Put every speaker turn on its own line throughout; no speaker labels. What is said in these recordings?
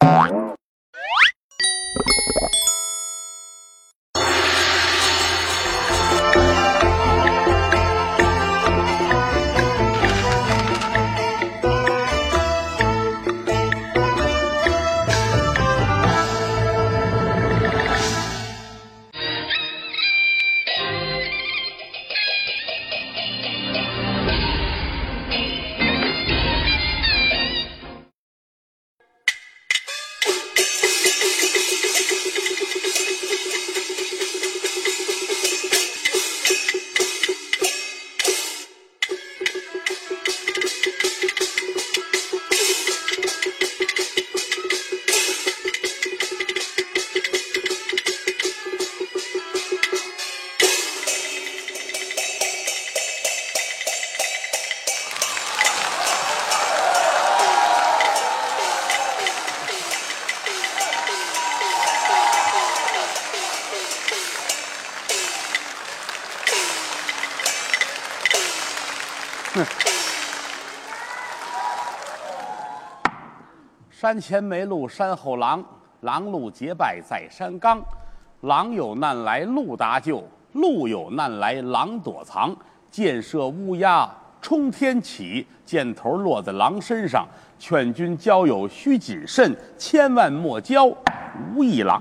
山前没路山后狼，狼路结拜在山岗。狼有难来路搭救，路有难来狼躲藏。箭射乌鸦冲天起，箭头落在狼身上。劝君交友须谨慎，千万莫交无义郎。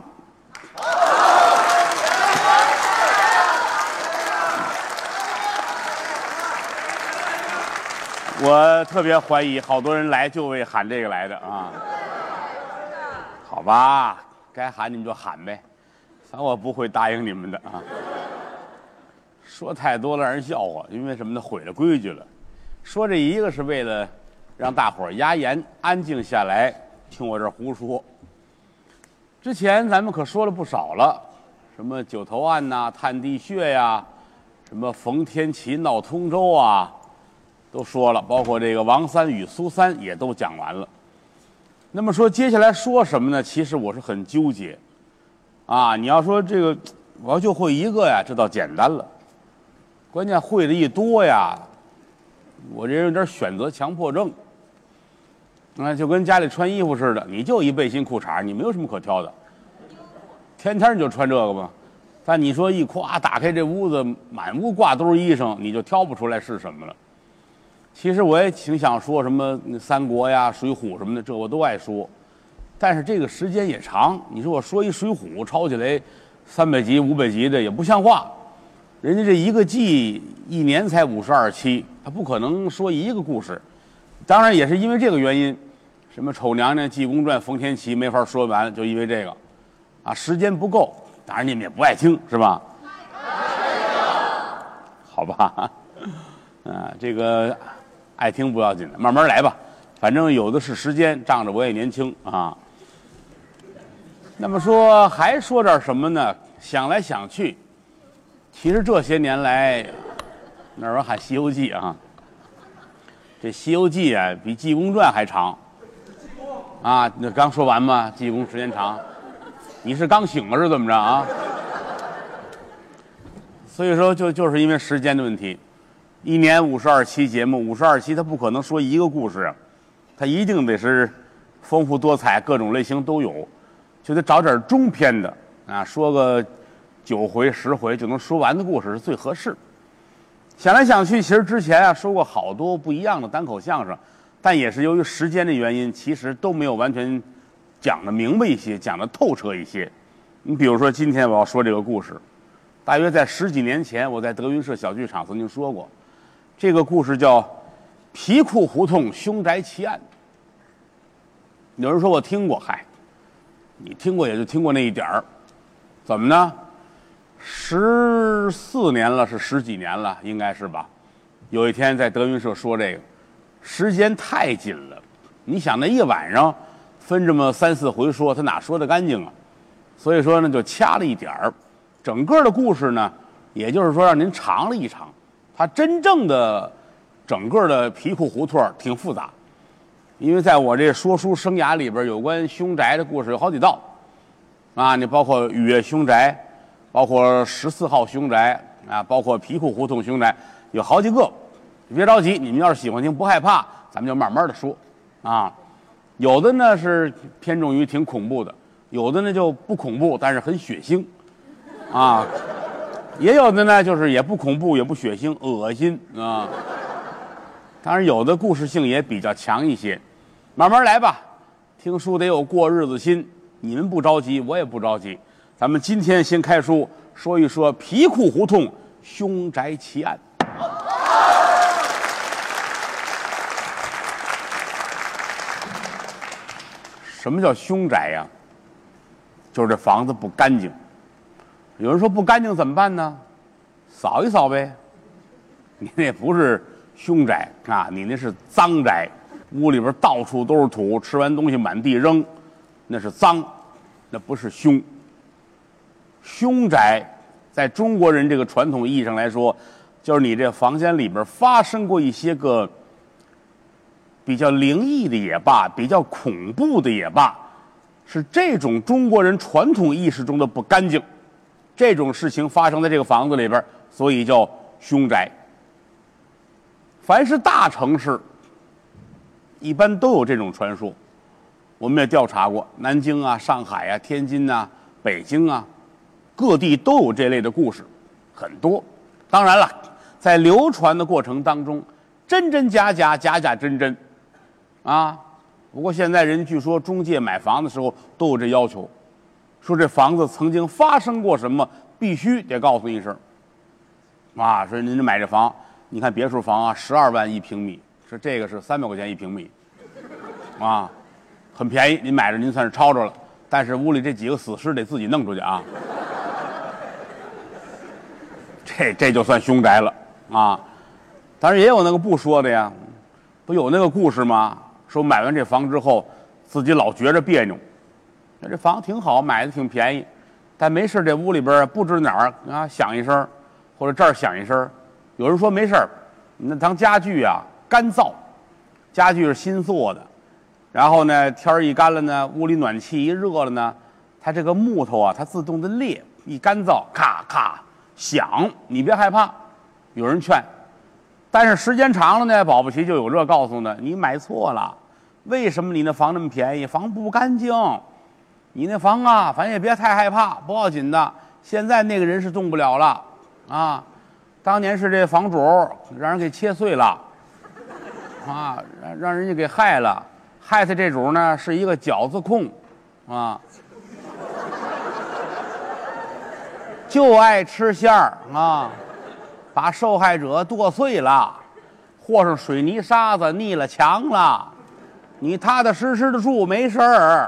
我特别怀疑，好多人来就为喊这个来的啊。好吧，该喊你们就喊呗，反正我不会答应你们的啊。说太多了让人笑话，因为什么呢？毁了规矩了。说这一个是为了让大伙儿压严，安静下来听我这胡说。之前咱们可说了不少了，什么九头案呐、探地穴呀，什么冯天琪闹通州啊，都说了，包括这个王三与苏三也都讲完了。那么说接下来说什么呢？其实我是很纠结啊。你要说这个我要就会一个呀，这倒简单了，关键会的一多呀，我这人有点选择强迫症。就跟家里穿衣服似的，你就一背心裤衩，你没有什么可挑的，天天你就穿这个吧。但你说一夸打开这屋子，满屋挂都是衣裳，你就挑不出来是什么了。其实我也挺想说什么三国呀、水浒什么的，这我都爱说，但是这个时间也长。你说我说一水浒抄起来300集、500集的也不像话，人家这一个季一年才52期，他不可能说一个故事。当然也是因为这个原因，什么丑娘娘、济公传、冯天琪没法说完，就因为这个，啊，时间不够。当然你们也不爱听，是吧？好吧，这个爱听不要紧的，慢慢来吧，反正有的是时间，仗着我也年轻啊。那么说还说点什么呢？想来想去，其实这些年来，那人喊《西游记》啊，这《西游记》啊比《济公传》还长啊。那刚说完吗？济公时间长，你是刚醒了是怎么着啊？所以说就是因为时间的问题。一年52期节目，52期他不可能说一个故事，他一定得是丰富多彩，各种类型都有，就得找点中篇的啊，说个9回10回就能说完的故事是最合适。想来想去，其实之前啊说过好多不一样的单口相声，但也是由于时间的原因，其实都没有完全讲得明白一些，讲得透彻一些。你比如说今天我要说这个故事，大约在10几年前，我在德云社小剧场曾经说过。这个故事叫《皮裤胡同凶宅奇案》。有人说我听过，嗨，你听过也就听过那一点儿，怎么呢？14年了，是10几年了，应该是吧？有一天在德云社说这个，时间太紧了，你想那一晚上分这么3、4回说，他哪说得干净啊？所以说呢，就掐了一点儿。整个的故事呢，也就是说让您尝了一尝。它真正的整个的皮裤胡同挺复杂，因为在我这说书生涯里边，有关凶宅的故事有好几道啊，你包括雨夜凶宅，包括14号凶宅啊，包括皮裤胡同凶宅，有好几个。别着急，你们要是喜欢听不害怕，咱们就慢慢的说啊。 有的呢是偏重于挺恐怖的，有的呢就不恐怖，但是很血腥，啊，也有的呢就是也不恐怖也不血腥，恶心啊。当然有的故事性也比较强一些，慢慢来吧。听书得有过日子心，你们不着急，我也不着急。咱们今天先开书，说一说皮库胡同凶宅奇案。什么叫凶宅呀？就是这房子不干净。有人说不干净怎么办呢？扫一扫呗。你那不是凶宅啊，你那是脏宅。屋里边到处都是土，吃完东西满地扔，那是脏，那不是凶。凶宅在中国人这个传统意义上来说，就是你这房间里边发生过一些个比较灵异的也罢，比较恐怖的也罢，是这种中国人传统意识中的不干净，这种事情发生在这个房子里边，所以叫凶宅。凡是大城市一般都有这种传说，我们也调查过，南京啊、上海啊、天津啊、北京啊，各地都有这类的故事，很多。当然了，在流传的过程当中，真真假假，假假真真，啊。不过现在人据说中介买房的时候都有这要求，说这房子曾经发生过什么，必须得告诉一声。啊，说您买这房，你看别墅房啊，12万一平米。说这个是300块钱一平米，啊，很便宜，您买着您算是抄着了，但是屋里这几个死尸得自己弄出去啊，这就算凶宅了啊。当然也有那个不说的呀，不有那个故事吗？说买完这房之后，自己老觉着别扭，这房挺好，买的挺便宜，但没事这屋里边不知哪儿啊响一声，或者这儿响一声，有人说没事那当家具啊。干燥，家具是新做的，然后呢，天一干了呢，屋里暖气一热了呢，它这个木头啊，它自动的裂，一干燥，咔咔响。你别害怕，有人劝，但是时间长了呢，保不齐就有这告诉呢，你买错了。为什么你那房那么便宜？房不干净，你那房啊，反正也别太害怕，不要紧的。现在那个人是动不了了啊，当年是这房主让人给切碎了。啊，让人家给害了，害他这主呢是一个饺子控，啊，就爱吃馅儿啊，把受害者剁碎了，和上水泥沙子腻了墙了，你踏踏实实的住没事儿，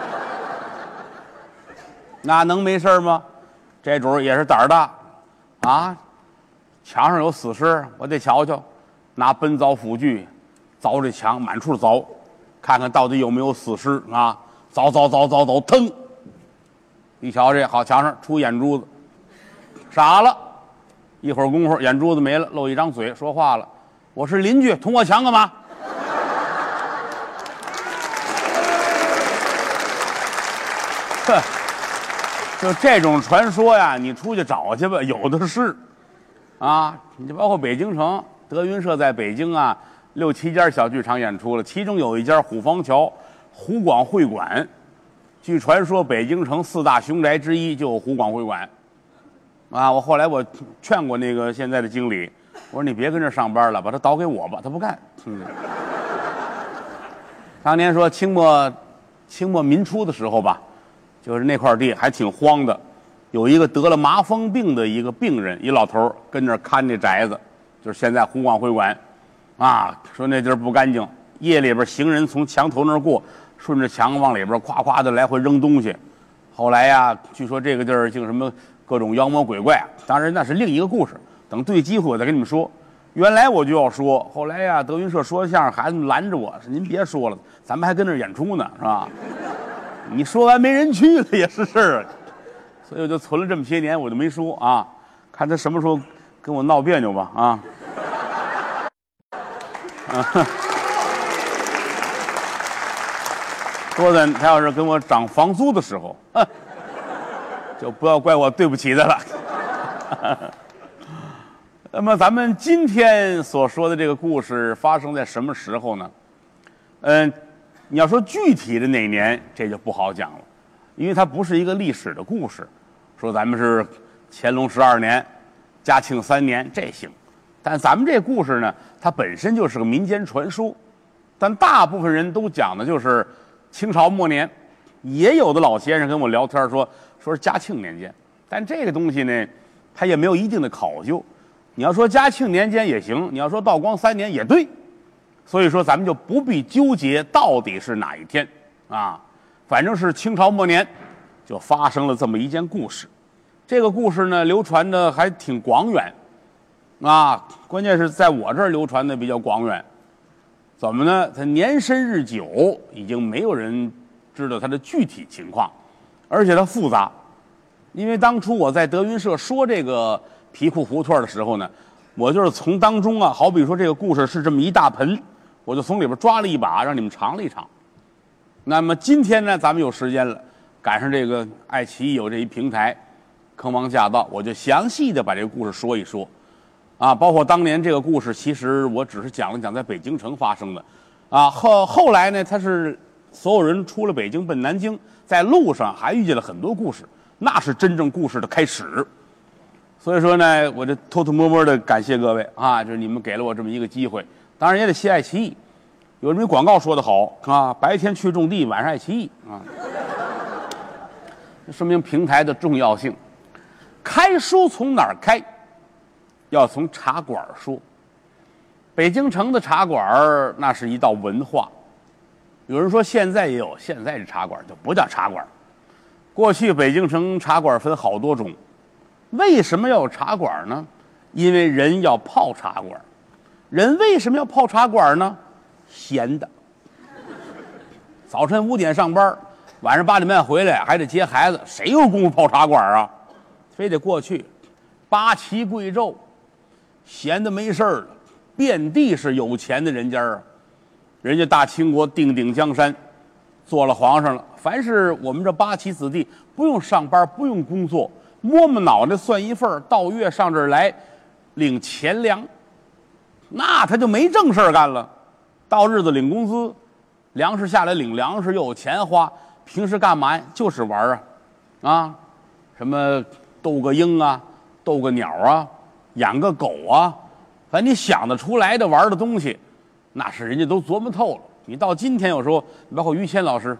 那能没事吗？这主也是胆儿大，啊，墙上有死尸，我得瞧瞧，拿奔凿斧锯。凿这墙，满处凿，看看到底有没有死尸啊！凿，腾，一瞧这好，墙上出眼珠子，傻了。一会儿功夫，眼珠子没了，露一张嘴，说话了：“我是邻居，捅我墙干嘛？”哼，就这种传说呀，你出去找去吧，有的是。啊，你就包括北京城，德云社在北京啊。6、7家小剧场演出了，其中有一家虎坊桥湖广会馆，据传说北京城4大凶宅之一就有湖广会馆，啊！后来我劝过那个现在的经理，我说你别跟这上班了，把他倒给我吧，他不干。当年说清末民初的时候吧，就是那块地还挺荒的，有一个得了麻风病的一个病人，一老头跟那看这宅子，就是现在湖广会馆。啊，说那地儿不干净，夜里边行人从墙头那儿过，顺着墙往里边夸夸的来回扔东西。后来呀，据说这个地儿竟什么各种妖魔鬼怪，当然那是另一个故事，等对机会我再跟你们说。原来我就要说，后来呀，德云社说相声，孩子们拦着我说：“您别说了，咱们还跟那儿演出呢，是吧？你说完没人去了也是事儿。”所以我就存了这么些年，我就没说啊，看他什么时候跟我闹别扭吧啊。说的他要是跟我涨房租的时候，就不要怪我对不起他了。那么咱们今天所说的这个故事发生在什么时候呢？ 你要说具体的哪年，这就不好讲了，因为它不是一个历史的故事。说咱们是乾隆12年、嘉庆3年，这行。但咱们这故事呢，它本身就是个民间传说，但大部分人都讲的就是清朝末年。也有的老先生跟我聊天说是嘉庆年间，但这个东西呢，它也没有一定的考究。你要说嘉庆年间也行，你要说道光3年也对。所以说咱们就不必纠结到底是哪一天啊，反正是清朝末年就发生了这么一件故事。这个故事呢，流传的还挺广远啊，关键是在我这儿流传的比较广远。怎么呢？它年深日久，已经没有人知道它的具体情况，而且它复杂。因为当初我在德云社说这个皮裤胡同的时候呢，我就是从当中啊，好比说这个故事是这么一大盆，我就从里边抓了一把，让你们尝了一尝。那么今天呢，咱们有时间了，赶上这个爱奇艺有这一平台，坑王驾到，我就详细的把这个故事说一说。啊，包括当年这个故事，其实我只是讲了讲在北京城发生的。啊，后来呢，他是所有人出了北京奔南京，在路上还遇见了很多故事，那是真正故事的开始。所以说呢，我就偷偷摸摸的感谢各位啊，就是你们给了我这么一个机会。当然也得谢爱奇艺，有这么一广告说得好啊，白天去种地，晚上爱奇艺啊，说明平台的重要性。开书从哪儿开？要从茶馆说。北京城的茶馆那是一道文化。有人说现在也有，现在这茶馆就不叫茶馆。过去北京城茶馆分好多种。为什么要有茶馆呢？因为人要泡茶馆。人为什么要泡茶馆呢？闲的。早晨5点上班，晚上8点半回来，还得接孩子，谁有功夫泡茶馆啊？非得过去。八旗贵胄，闲的没事了，遍地是有钱的人家啊。人家大清国定鼎江山，做了皇上了。凡是我们这八旗子弟，不用上班，不用工作，摸摸脑袋算一份，到月上这儿来领钱粮，那他就没正事干了。到日子领工资，粮食下来领粮食，又有钱花。平时干嘛呀？就是玩啊，什么斗个鹰啊，斗个鸟啊，养个狗啊，反正你想得出来的玩的东西，那是人家都琢磨透了。你到今天有时候，包括于谦老师，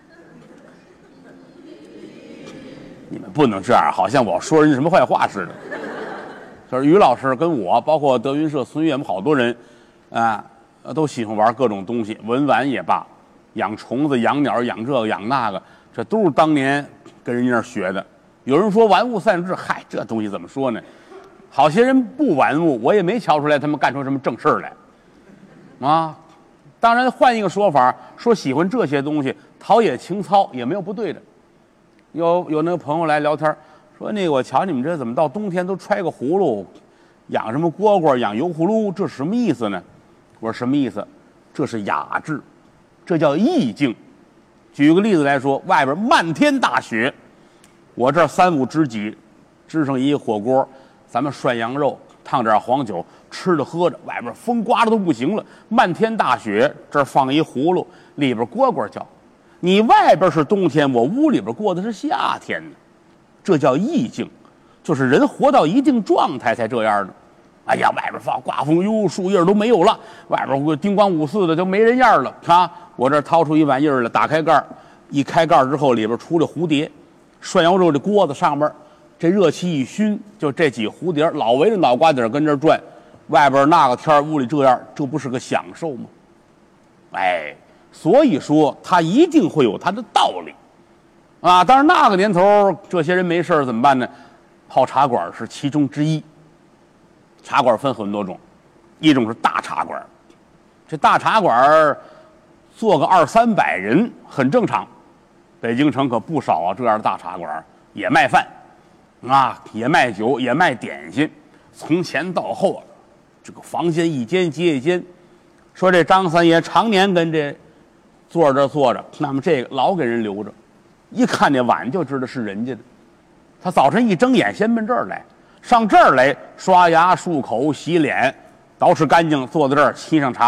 你们不能这样，好像我说人家什么坏话似的。就是于老师跟我，包括德云社孙越，我们好多人，都喜欢玩各种东西，文玩也罢，养虫子、养鸟、养这个养那个，这都是当年跟人家那儿学的。有人说玩物丧志，嗨，这东西怎么说呢？好些人不玩物，我也没瞧出来他们干出什么正事儿来，啊。当然，换一个说法，说喜欢这些东西，陶冶情操也没有不对的。有那个朋友来聊天，说那个我瞧你们这怎么到冬天都揣个葫芦，养什么蝈蝈，养油葫芦，这什么意思呢？我说什么意思？这是雅致，这叫意境。举个例子来说，外边漫天大雪，我这3、5知己支上一个火锅，咱们涮羊肉，烫点黄酒，吃的喝着，外边风刮的都不行了，漫天大雪，这儿放一葫芦，里边蝈蝈叫。你外边是冬天，我屋里边过的是夏天呢，这叫意境，就是人活到一定状态才这样的。哎呀，外边放刮风，哟，树叶都没有了，外边叮咣五四的都没人样了啊！我这掏出一玩意儿来，打开盖，一开盖之后，里边出来蝴蝶，涮羊肉这锅子上边，这热气一熏，就这几蝴蝶老围着脑瓜顶跟这转，外边那个天屋里这样，这不是个享受吗？哎。所以说，它一定会有它的道理，啊！当然那个年头，这些人没事怎么办呢？泡茶馆是其中之一。茶馆分很多种，一种是大茶馆，这大茶馆坐个200、300人很正常。北京城可不少啊，这样的大茶馆也卖饭，啊，也卖酒，也卖点心，从前到后，这个房间一间接一间。说这张三爷常年跟这坐着坐着，那么这个老给人留着，一看这碗就知道是人家的。他早晨一睁眼先奔这儿来，上这儿来刷牙漱口洗脸，捯饬干净，坐在这儿沏上茶，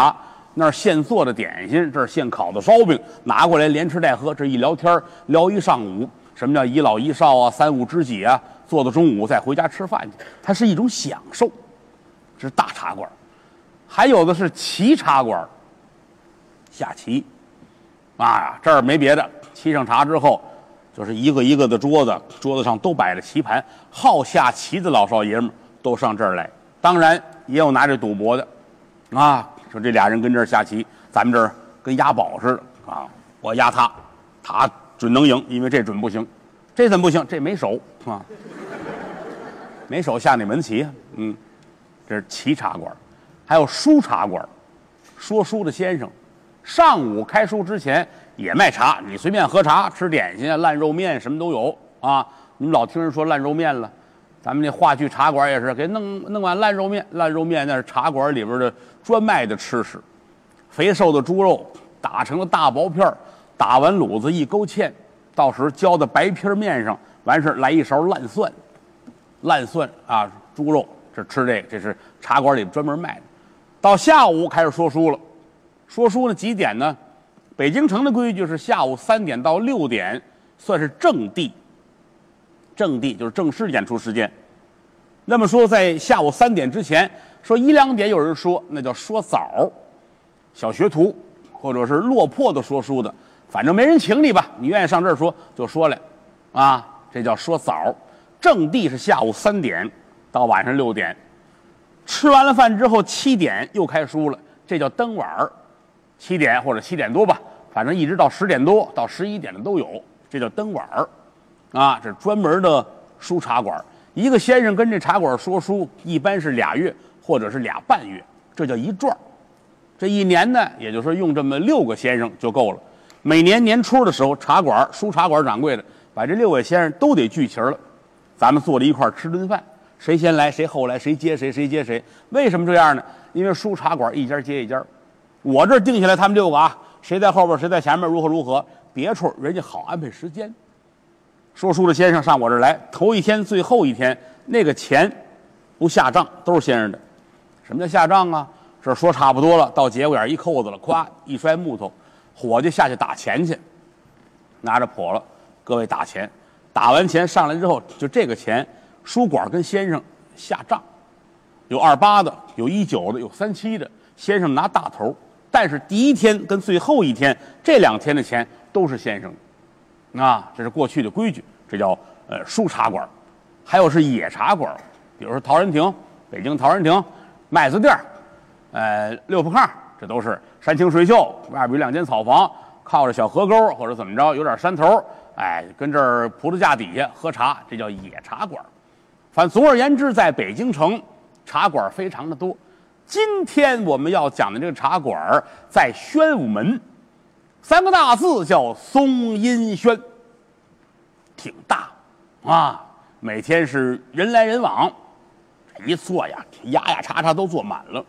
那儿现做的点心，这儿现烤的烧饼，拿过来连吃带喝，这一聊天聊一上午。什么叫一老一少啊，三五知己啊？做到中午再回家吃饭去，它是一种享受。这是大茶馆，还有的是棋茶馆，下棋。啊，这儿没别的，沏上茶之后，就是一个一个的桌子，桌子上都摆着棋盘，好下棋的老少爷们都上这儿来。当然也有拿着赌博的，啊，说这俩人跟这儿下棋，咱们这儿跟押宝似的啊，我押他，他准能赢，因为这准不行，这怎么不行？这没手啊，没手下哪门棋啊？这是棋茶馆，还有书茶馆，说书的先生，上午开书之前也卖茶，你随便喝茶、吃点心、烂肉面什么都有啊。你们老听人说烂肉面了，咱们那话剧茶馆也是给弄碗烂肉面，烂肉面那是茶馆里边的专卖的吃食，肥瘦的猪肉打成了大薄片，打完卤子一勾芡，到时浇在白皮面上，完事来一勺烂蒜啊，猪肉，这吃这个，这是茶馆里专门卖的。到下午开始说书了，说书呢几点呢？北京城的规矩是下午3点到6点算是正地，正地就是正式演出时间。那么说在下午3点之前，说1、2点有人说，那叫说早，小学徒或者是落魄的说书的，反正没人请你吧，你愿意上这儿说就说来，啊，这叫说早。正地是下午3点到晚上6点，吃完了饭之后7点又开书了，这叫登晚儿，7点或者7点多吧，反正一直到10点多到11点的都有，这叫登晚儿，啊，这是专门的书茶馆。一个先生跟这茶馆说书，一般是2月或者是2半月，这叫一转。这一年呢，也就是说用这么6个先生就够了。每年年初的时候，茶馆书茶馆掌柜的把这6位先生都得聚齐了，咱们坐在一块儿吃顿饭，谁先来谁后来，谁接谁谁接谁。为什么这样呢？因为书茶馆一家接一家，我这儿定下来他们6个啊，谁在后边谁在前面，如何如何，别处人家好安排时间。说书的先生上我这儿来，头一天最后一天那个钱不下账，都是先生的。什么叫下账啊？这说差不多了，到节骨眼一扣子了，咵一摔木头，伙计下去打钱去，拿着笸箩，各位打钱，打完钱上来之后，就这个钱，书馆跟先生下账，有28的，有19的，有37的，先生拿大头，但是第一天跟最后一天这2天的钱都是先生的。啊，这是过去的规矩，这叫书茶馆。还有是野茶馆，比如说陶然亭，北京陶然亭，麦子店六铺炕，这都是山清水秀，外边有2间草房，靠着小河沟或者怎么着，有点山头，哎，跟这儿葡萄架底下喝茶，这叫野茶馆。反正总而言之，在北京城茶馆非常的多。今天我们要讲的这个茶馆在宣武门。3个大字叫松阴轩，挺大啊，每天是人来人往，一坐呀压压叉叉都坐满了。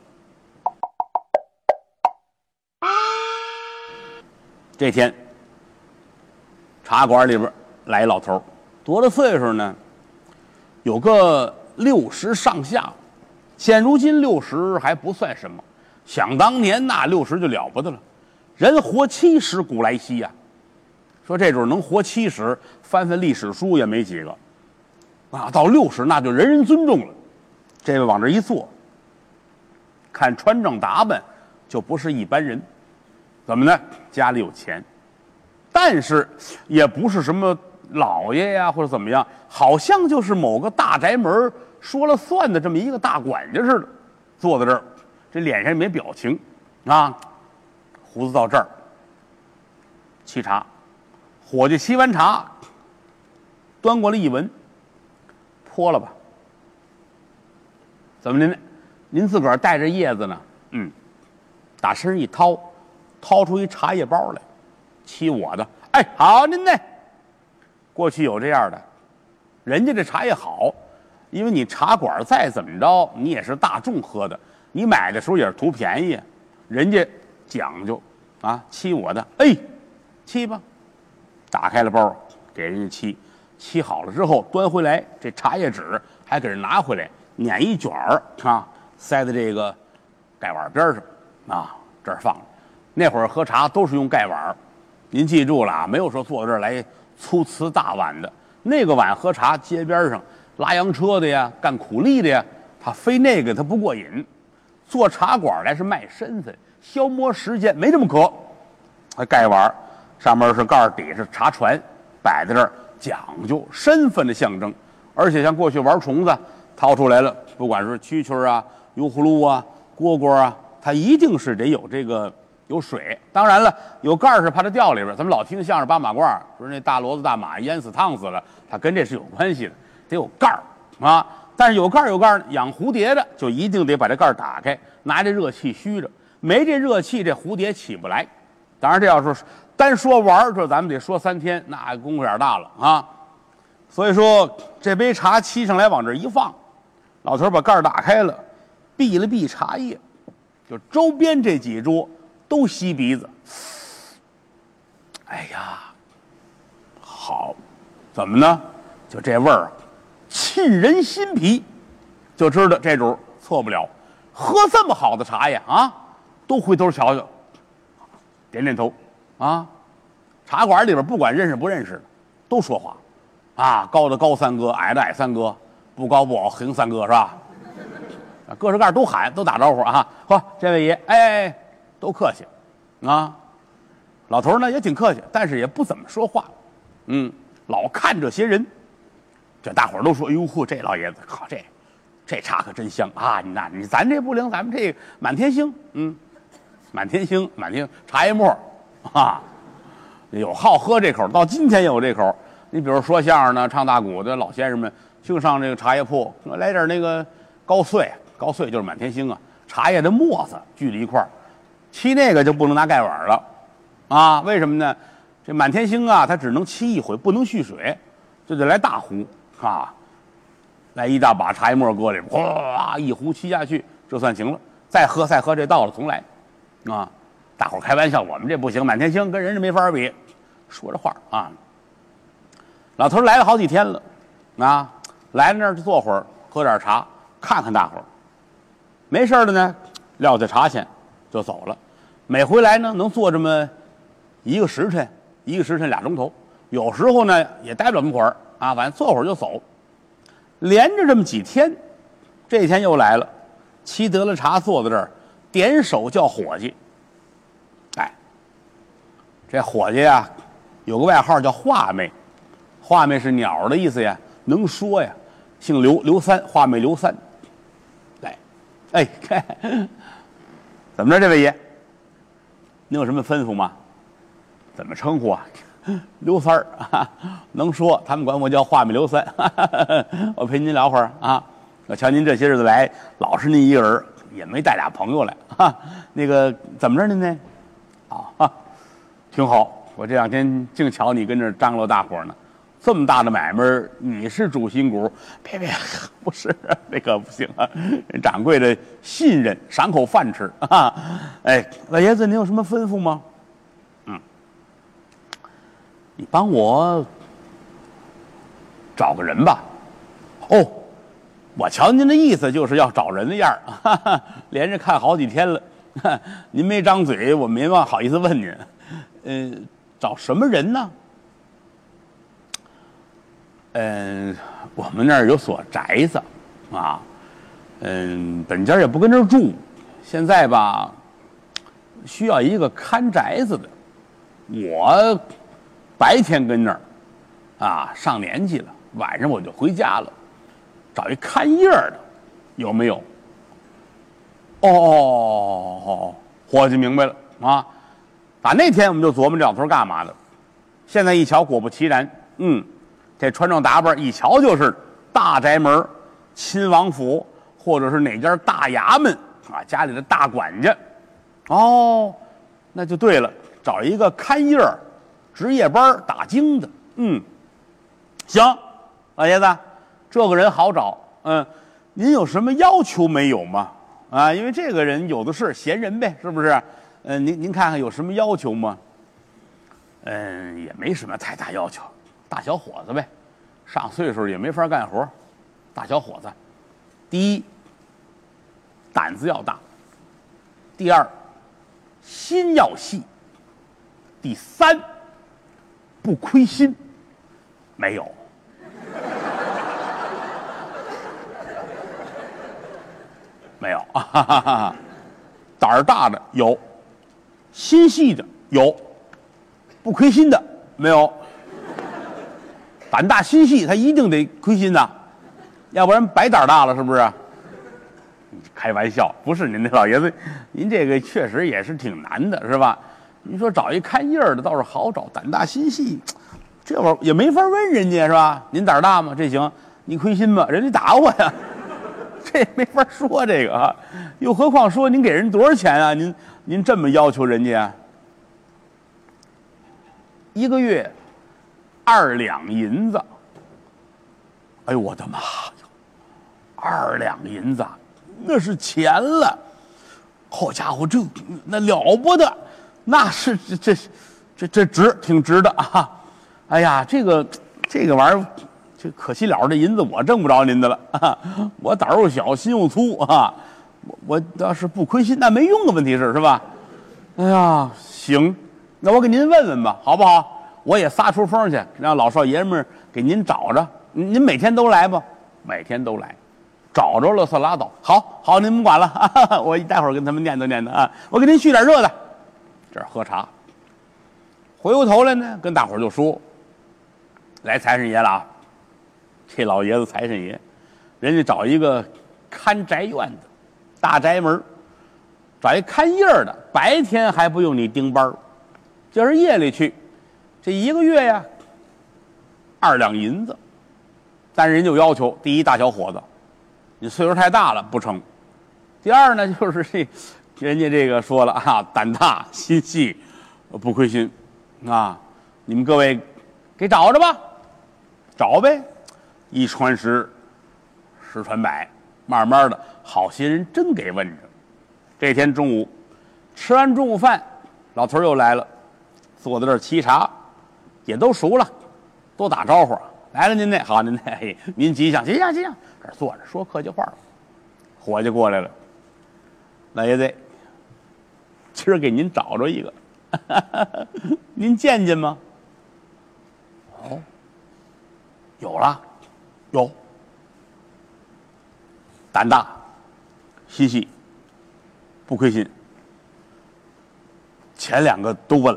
这天茶馆里边来一老头，多大岁数呢？有个60上下，现如今60还不算什么，想当年那60就了不得了。人活70古来稀呀，说这种能活70，翻翻历史书也没几个，啊，到60那就人人尊重了。这位往这一坐，看穿着打扮就不是一般人，怎么呢？家里有钱，但是也不是什么老爷呀或者怎么样，好像就是某个大宅门说了算的这么一个大管家似的，坐在这儿，这脸上也没表情啊。胡子到这儿，沏茶，伙计沏完茶，端过来一闻，泼了吧？怎么您自个儿带着叶子呢？打身上一掏，掏出一茶叶包来，沏我的。哎，好您呢？过去有这样的，人家这茶叶好，因为你茶馆再怎么着，你也是大众喝的，你买的时候也是图便宜，人家讲究啊，沏我的，哎，沏吧，打开了包，给人家沏好了之后端回来，这茶叶纸还给人拿回来，捻一卷儿啊，塞在这个盖碗边上啊， 这儿放着。那会儿喝茶都是用盖碗，您记住了啊，没有说坐这儿来粗瓷大碗的。那个碗喝茶，街边上拉洋车的呀，干苦力的呀，他非那个他不过瘾。做茶馆来是卖身份，消磨时间，没这么渴。还盖碗，上面是盖儿，底是茶船，摆在这儿，讲究身份的象征。而且像过去玩虫子，掏出来了，不管是蛐蛐啊、油葫芦啊、蝈蝈啊，它一定是得有这个有水。当然了，有盖儿是怕它掉里边。咱们老听相声八马褂，说那大骡子大马淹死烫死了，它跟这是有关系的，得有盖儿啊。但是有盖儿养蝴蝶的就一定得把这盖儿打开，拿这热气虚着，没这热气，这蝴蝶起不来。当然，这要是单说玩这咱们得说3天，那功夫眼大了啊。所以说，这杯茶沏上来往这一放，老头把盖儿打开了，避了避茶叶，就周边这几桌都吸鼻子。哎呀，好，怎么呢？就这味儿，沁人心脾，就知道这主错不了。喝这么好的茶呀，啊，都回头瞧瞧，点点头，啊，茶馆里边不管认识不认识的，都说话，啊，高的高三哥，矮的矮三哥，不高不好横三哥是吧？各式各样都喊，都打招呼啊！嚯，这位爷，哎，都客气，啊，老头呢也挺客气，但是也不怎么说话，老看这些人。这大伙儿都说：“哎呦嚯，这老爷子靠，这茶可真香啊！你咱这不灵，咱们这个满天星，满天星茶叶沫啊，有好喝这口，到今天也有这口。你比如说相声呢，唱大鼓的老先生们，就上这个茶叶铺来点那个高碎就是满天星啊，茶叶的沫子聚在一块儿，沏那个就不能拿盖碗了，啊，为什么呢？这满天星啊，它只能沏一回，不能蓄水，就得来大壶。啊，来一大把茶叶沫搁里边，哗，一壶沏下去，这算行了。再喝，这到了重来，啊！大伙开玩笑，我们这不行，满天星跟人家没法比。说着话啊，老头来了好几天了，啊，来那儿就坐会儿，喝点茶，看看大伙儿。没事的呢，撂下茶钱就走了。每回来呢，能坐这么1个时辰2钟头，有时候呢也待不了那么会儿。啊，反正坐会儿就走，连着这么几天，这天又来了，沏得了茶，坐在这儿，点手叫伙计。哎，这伙计啊，有个外号叫画眉，画眉是鸟的意思呀，能说呀，姓刘三，画眉刘三。哎，怎么着，这位爷，您有什么吩咐吗？怎么称呼啊？刘三儿啊，能说，他们管我叫画眉刘三。我陪您聊会儿啊。我瞧您这些日子来，老是您一个人，也没带俩朋友来啊。那个怎么着您呢？啊，挺好。我这2天净瞧你跟这张罗大伙呢，这么大的买卖，你是主心骨？别，不是，这可不行啊。人掌柜的信任，赏口饭吃啊。哎，老爷子，您有什么吩咐吗？你帮我找个人吧。哦，我瞧您的意思就是要找人的样儿，连着看好几天了，您没张嘴，我没好意思问您。找什么人呢？我们那儿有所宅子啊，本家也不跟这儿住，现在吧，需要一个看宅子的。我白天跟那儿，啊，上年纪了，晚上我就回家了，找一看夜的，有没有？哦，伙计明白了啊！打那天我们就琢磨这老头干嘛的，现在一瞧，果不其然，这穿着打扮一瞧就是大宅门、亲王府，或者是哪家大衙门啊，家里的大管家。哦，那就对了，找一个看夜儿。值夜班打更的，行，老爷子，这个人好找，您有什么要求没有吗？啊，因为这个人有的是闲人呗，是不是？您看看有什么要求吗？也没什么太大要求，大小伙子呗，上岁数也没法干活，大小伙子，第一，胆子要大；第二， 心要细。第三，不亏心，没有。没有，胆儿大的有，心细的有，不亏心的没有。胆大心细，他一定得亏心呐，要不然白胆大了，是不是？开玩笑，不是您这老爷子，您这个确实也是挺难的，是吧？你说找一看印儿的倒是好找，胆大心细，这玩意儿也没法问人家，是吧？您胆大吗？这行，你亏心吗？人家打我呀。这没法说这个啊，又何况说您给人多少钱啊？您这么要求人家，1个月2两银子。哎呦我的妈呀，2两银子，那是钱了。好家伙，那了不得，那是这值，挺值的啊！哎呀，这个玩意儿。这可惜了，这银子我挣不着您的了啊！我胆儿又小，心又粗啊！我要是不亏心，那没用的问题是吧？哎呀，行，那我给您问问吧，好不好？我也撒出风去，让老少爷们儿给您找着。您每天都来吧？每天都来，找着了算拉倒。好，您甭管了啊！我待会儿跟他们念叨念叨啊！我给您续点热的，这儿喝茶。回过头来呢，跟大伙儿就说：“来财神爷了啊！”这老爷子财神爷，人家找一个看宅院的大宅门，找一看印儿的，白天还不用你盯班，就是夜里去，这1个月呀2两银子。但是人就要求：第一，大小伙子，你岁数太大了不成；第二呢，就是人家这个说了啊，胆大心细，不亏心啊，你们各位给找着吧，找呗。1传10，10传100，慢慢的，好些人真给问着。这天中午，吃完中午饭，老头又来了，坐在这儿沏茶，也都熟了，多打招呼。来了您那好，您那您吉祥，这儿坐着说客气话。伙计过来了，老爷子，今儿给您找着一个，您见见吗？哦，有了。有，胆大，心细，不亏心。前2个都问了，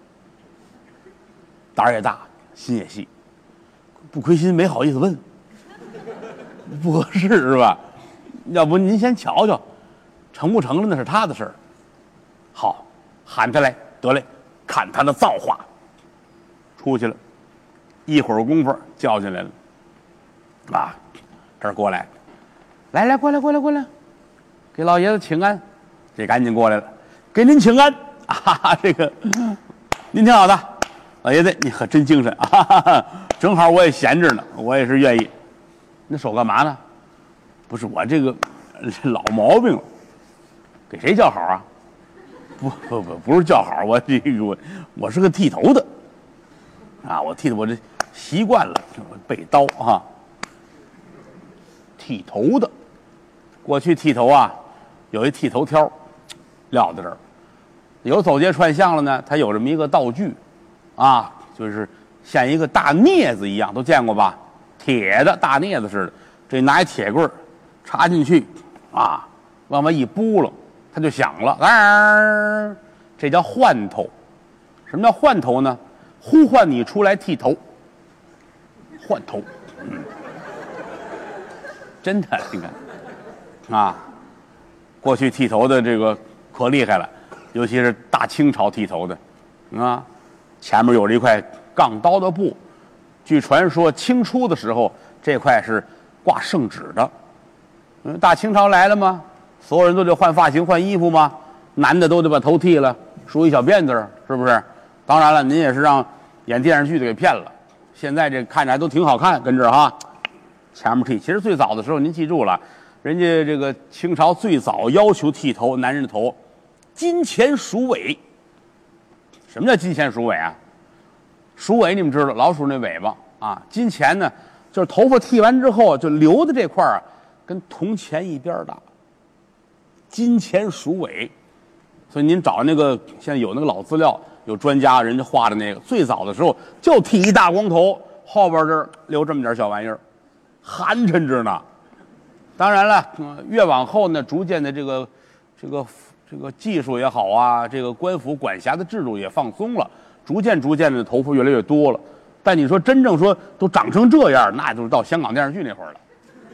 胆儿也大，心也细，不亏心，没好意思问，不合适是吧？要不您先瞧瞧，成不成了那是他的事儿。好，喊他来，得嘞，看他的造化。出去了，一会儿功夫叫进来了。啊，这儿过来，来，过来，给老爷子请安。这赶紧过来了，给您请安啊！这个您挺好的，老爷子你可真精神啊！正好我也闲着呢，我也是愿意。那手干嘛呢？不是我这个老毛病了，给谁叫好啊？不是叫好，我是个剃头的啊，我剃的我这习惯了，背刀啊。剃头的，过去剃头啊，有一剃头挑，撂在这儿。有走街串巷了呢，它有这么一个道具，啊，就是像一个大镊子一样，都见过吧？铁的大镊子似的，这拿一铁棍插进去，啊，往外一拨楞，它就响了，这叫换头。什么叫换头呢？呼唤你出来剃头，换头。真的，你看，啊，过去剃头的这个可厉害了，尤其是大清朝剃头的，啊，前面有了一块杠刀的布，据传说清初的时候这块是挂圣旨的。大清朝来了吗？所有人都得换发型、换衣服吗？男的都得把头剃了，梳一小辫子，是不是？当然了，您也是让演电视剧的给骗了。现在这看着还都挺好看，跟这儿哈。前面剃，其实最早的时候您记住了，人家这个清朝最早要求剃头，男人的头金钱鼠尾。什么叫金钱鼠尾啊？鼠尾你们知道，老鼠那尾巴啊。金钱呢，就是头发剃完之后就留的这块啊，跟铜钱一边大。金钱鼠尾， 所以您找那个现在有那个老资料，有专家人家画的那个，最早的时候就剃一大光头，后边这儿留这么点小玩意儿，寒碜着呢。当然了，越往后呢，逐渐的这个技术也好啊，这个官府管辖的制度也放松了，逐渐的头发越来越多了。但你说真正说都长成这样，那就是到香港电视剧那会儿了，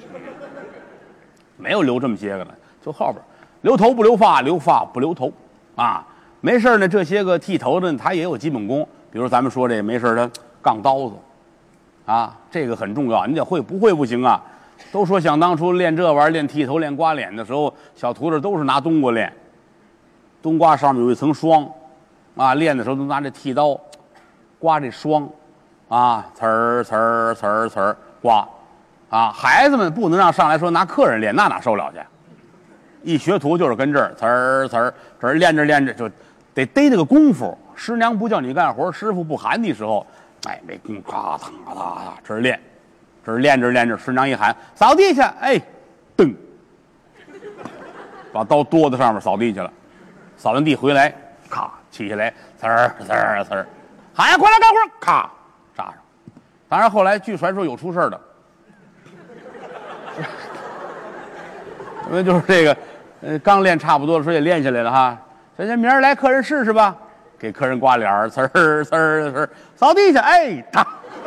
没有留这么些个呢，就后边留头不留发，留发不留头啊。没事呢，这些个剃头的他也有基本功，比如咱们说这没事他杠刀子啊，这个很重要，你得会，不会不行啊。都说想当初练这玩意儿，练剃头、练刮脸的时候，小徒弟都是拿冬瓜练。冬瓜上面有一层霜，啊，练的时候都拿这剃刀刮这霜，啊，呲儿呲儿呲儿呲儿刮，啊，孩子们不能让上来说拿客人练，那哪受了去？一学徒就是跟这儿呲儿呲儿呲儿练着练着就得逮这个功夫。师娘不叫你干活，师傅不喊你时候，哎，没功夫，咔嗒咔嗒，这是练。这是练着练着，师娘一喊扫地去，哎，噔，把刀剁在上面扫地去了。扫完地回来，咔起下来，呲儿呲儿呲儿，喊呀，快来干活，咔扎上。当然后来据传说有出事的，因为就是这个，刚练差不多的时候也练下来了哈。行，明儿来客人试试吧，给客人刮脸儿，呲儿呲儿呲儿，扫地去，哎，哒。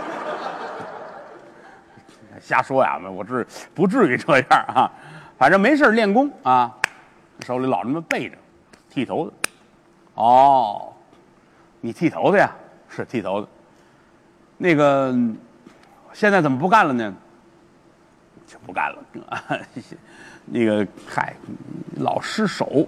瞎说呀，我不至于这样啊，反正没事练功啊，手里老这么背着，剃头的。哦，你剃头的呀？是剃头的。那个现在怎么不干了呢？就不干了。那个嗨，老失手，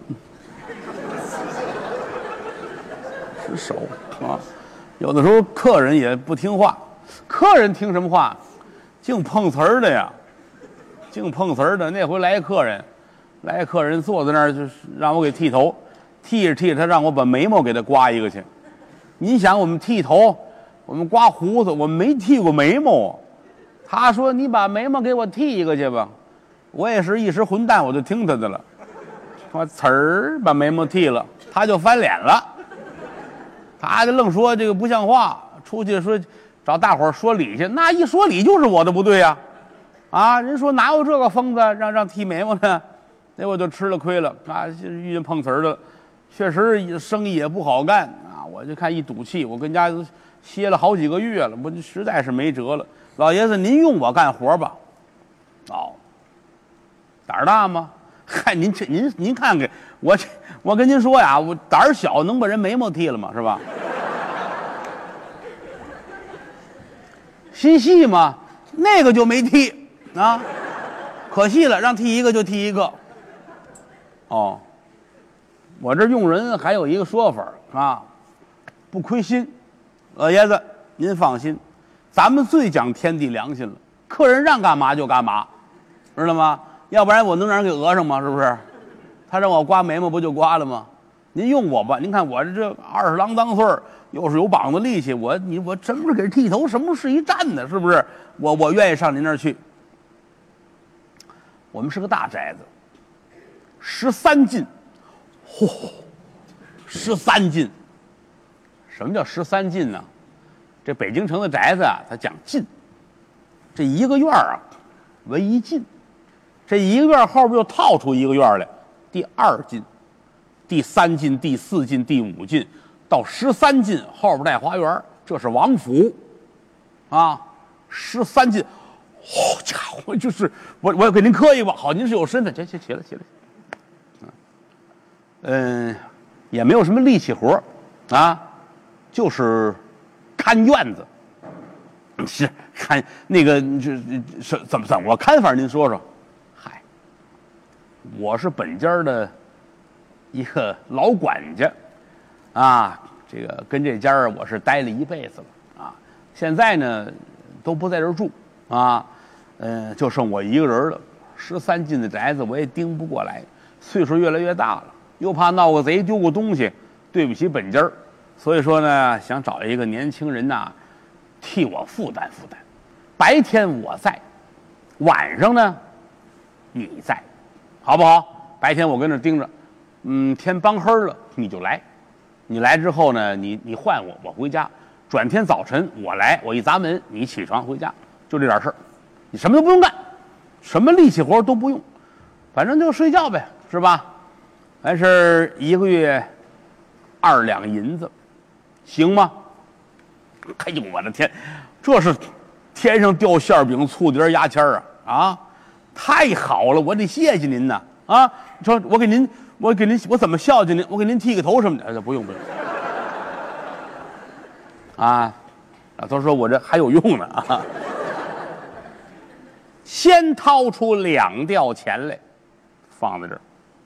失手啊！有的时候客人也不听话，客人听什么话？净碰瓷儿的呀，净碰瓷儿的。那回来一客人坐在那儿，就是让我给剃头，剃着剃着，他让我把眉毛给他刮一个去。你想，我们剃头，我们刮胡子，我们没剃过眉毛。他说：“你把眉毛给我剃一个去吧。”我也是一时混蛋，我就听他的了。我呲儿把眉毛剃了，他就翻脸了。他就愣说这个不像话，出去说。找大伙儿说理去，那一说理就是我的不对呀，啊，人说哪有这个疯子让剃眉毛呢？那我就吃了亏了啊，遇见碰瓷儿的，确实生意也不好干啊。我就看一赌气，我跟家歇了好几个月了，我实在是没辙了。老爷子，您用我干活吧。哦，胆儿大吗？嗨，您看看我跟您说呀，我胆儿小能把人眉毛剃了吗？是吧？心细吗？那个就没剃啊，可惜了，让剃一个就剃一个。哦，我这用人还有一个说法啊，不亏心。老爷子，您放心，咱们最讲天地良心了，客人让干嘛就干嘛，知道吗？要不然我能让人给讹上吗？是不是？他让我刮眉毛，不就刮了吗？您用我吧，您看我这20郎当岁儿，又是有膀子力气，我什么是给剃头，什么是一站的，是不是？我愿意上您那儿去。我们是个大宅子，13进，嚯，13进。什么叫13进呢？这北京城的宅子啊，它讲进，这一个院啊为一进，这一个院后边又套出一个院来，第2进。第3进、第4进、第5进，到13进后边带花园，这是王府，啊，13进，好家伙，就是我给您磕一个吧，好，您是有身份，起来，也没有什么力气活，啊，就是看院子，是看那个是怎么我看法，您说说，嗨，我是本家的。一个老管家，啊，这个跟这家我是待了一辈子了啊。现在呢，都不在这儿住啊，就剩我一个人了。13进的宅子我也盯不过来，岁数越来越大了，又怕闹个贼丢个东西，对不起本家，所以说呢，想找一个年轻人呐，替我负担负担。白天我在，晚上呢，你在，好不好？白天我跟这盯着。 天帮黑了你就来，你来之后呢，你换我回家，转天早晨我来，我一砸门，你起床回家，就这点事儿，你什么都不用干，什么力气活都不用，反正就睡觉呗，是吧？完事儿1个月2两银子，行吗？哎呦我的天，这是天上掉馅饼，醋碟牙签啊！啊，太好了，我得谢谢您呐！啊，说我给您，我怎么孝敬您？我给您剃个头什么的？不用。啊，老头说我这还有用呢啊！先掏出2吊钱来，放在这儿，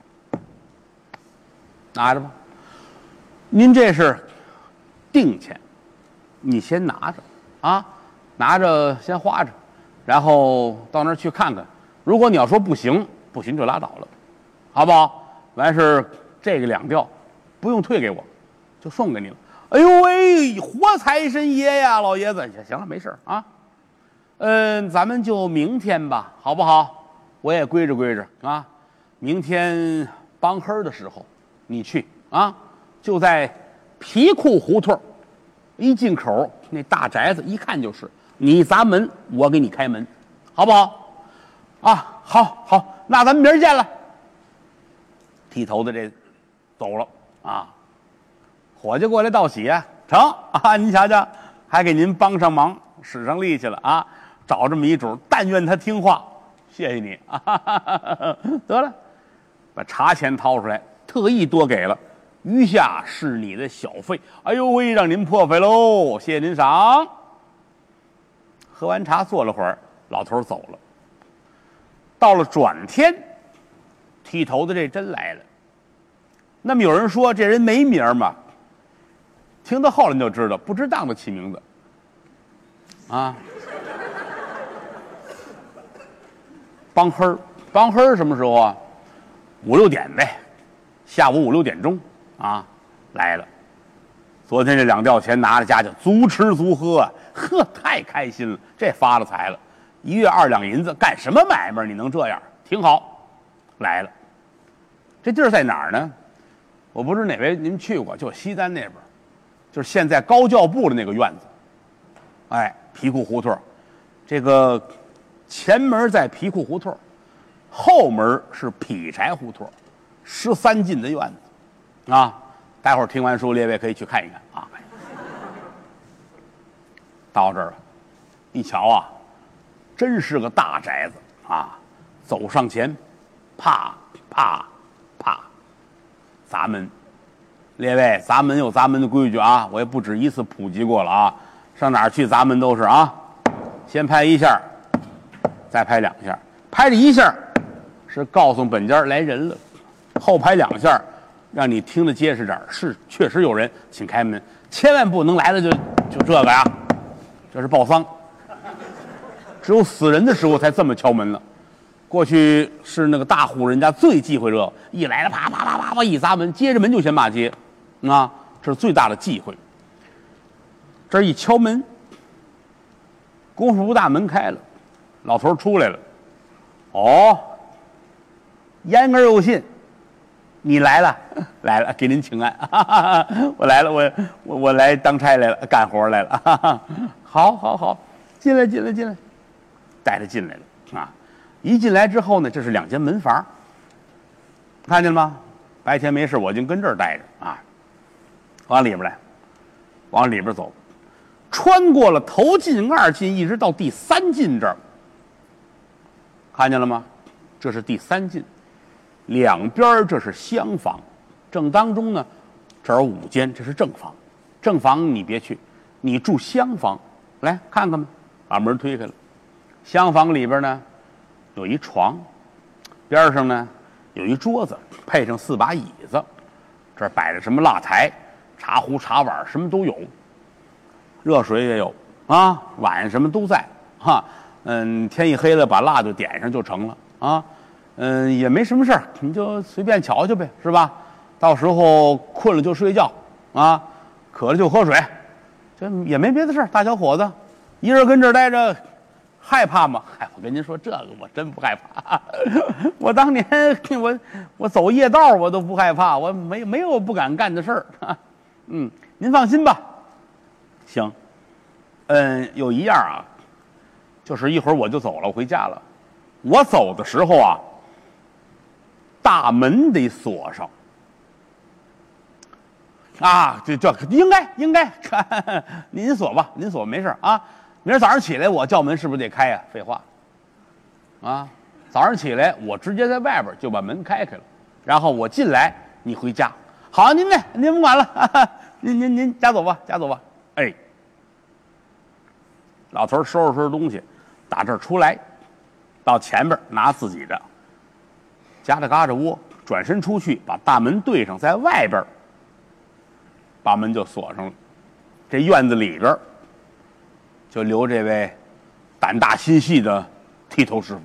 拿着吧。您这是定钱，你先拿着啊，拿着先花着，然后到那儿去看看。如果你要说不行就拉倒了，好不好？完事儿这个2吊不用退给我，就送给你了。哎呦喂，活财神爷呀，老爷子！行了，没事啊。咱们就明天吧，好不好？我也规着啊。明天帮黑的时候，你去啊，就在皮裤胡同一进口那大宅子，一看就是。你砸门，我给你开门，好不好？啊，好，那咱们明儿见了。剃头的这走了啊，伙计过来道喜啊，成啊，您瞧瞧，还给您帮上忙，使上力气了啊，找这么一主，但愿他听话，谢谢你啊，得了，把茶钱掏出来，特意多给了，余下是你的小费。哎呦喂，让您破费喽，谢谢您赏。喝完茶坐了会儿，老头走了。到了转天，剃头的这真来了。那么有人说这人没名吗？听到后来你就知道，不值当的起名字啊。帮黑什么时候啊？5、6点呗，下午5、6点钟啊来了。昨天这2吊钱拿着家去，足吃足喝啊，呵，太开心了，这发了财了。1月2两银子，干什么买卖你能这样？挺好，来了。这地儿在哪儿呢？我不知哪位您去过，就西单那边，就是现在高教部的那个院子。哎，皮裤胡同，这个前门在皮裤胡同，后门是劈柴胡同，13进的院子啊。待会儿听完书，列位可以去看一看啊。到这儿了，一瞧啊，真是个大宅子啊！走上前，啪啪啪，砸门。列位，砸门有砸门的规矩啊，我也不止1次普及过了啊。上哪儿去砸门都是啊，先拍1下，再拍2下。拍这1下是告诉本家来人了，后拍2下。让你听得结实点，是确实有人，请开门，千万不能来了就这个呀，这是报丧，只有死人的时候才这么敲门了。过去是那个大户人家最忌讳这个，一来了啪啪啪啪啪一砸门，接着门就先骂街，啊，这是最大的忌讳。这一敲门，功夫不大，门开了，老头出来了，哦，言而有信。你来了，来了，给您请安。哈哈哈，我来了，我来当差来了，干活来了。哈哈，好，进来，带他进来了啊！一进来之后呢，这是2间门房，看见了吗？白天没事，我就跟这儿待着啊。往里边来，往里边走，穿过了头进、2进，一直到第3进这儿，看见了吗？这是第3进。两边这是厢房，正当中呢，这儿有5间，这是正房。正房你别去，你住厢房，来看看吧。把门推开了，厢房里边呢有一床，边上呢有一桌子，配上4把椅子，这儿摆着什么蜡台、茶壶、茶碗，什么都有，热水也有啊，碗什么都在哈。天一黑了，把蜡就点上就成了啊。也没什么事儿，你就随便瞧瞧呗，是吧？到时候困了就睡觉啊，渴了就喝水，这也没别的事儿。大小伙子一人跟这儿待着， 害怕吗？嗨，我跟您说这个我真不害怕。我当年我走夜道我都不害怕，我没有不敢干的事儿。您放心吧。行。有一样啊，就是一会儿我就走了，我回家了。我走的时候啊，大门得锁上。啊，这应该，您锁吧，您锁没事啊。明儿早上起来我叫门是不是得开呀？废话，啊，早上起来我直接在外边就把门开了，然后我进来，你回家。好，您不管了，您家走吧，家走吧。哎，老头收拾东西，打这儿出来，到前边拿自己的，夹着嘎着窝，转身出去，把大门对上，在外边把门就锁上了。这院子里边就留这位胆大心细的剃头师傅。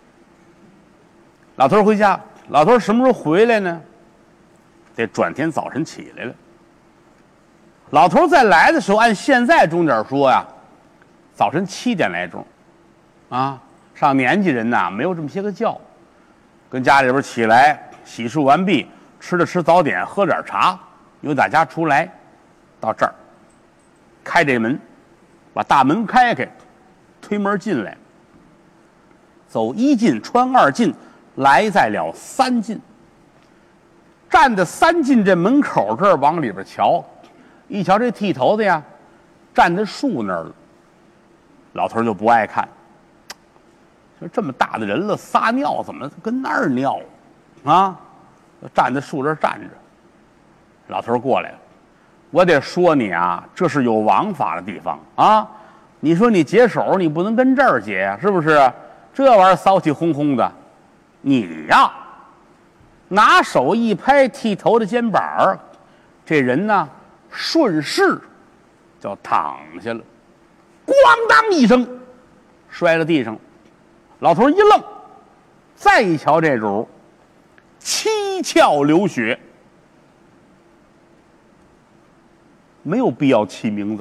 老头回家，老头什么时候回来呢？得转天早晨起来了。老头再来的时候，按现在钟点说呀，早晨7点来钟，啊，上年纪人呐，没有这么些个觉，跟家里边起来洗漱完毕，吃早点，喝点茶，由大家出来，到这儿，开这门，把大门开，推门进来，走1进，穿2进，来在了3进，站在3进这门口这儿往里边瞧，一瞧这剃头的呀，站在树那儿了。老头就不爱看，说这么大的人了，撒尿怎么跟那儿尿啊？站在树这儿站着。老头过来了，我得说你啊，这是有王法的地方啊！你说你解手，你不能跟这儿解呀，是不是？这玩意儿骚气哄哄的，你呀，拿手一拍剃头的肩膀，这人呢顺势就躺下了，咣当一声摔了地上。老头一愣，再一瞧这主，七窍流血。没有必要起名字。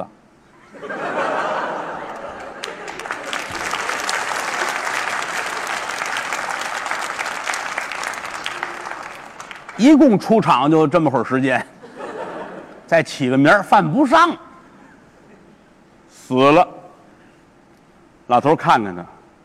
一共出场就这么会儿时间，再起个名儿犯不上，死了。老头看看他，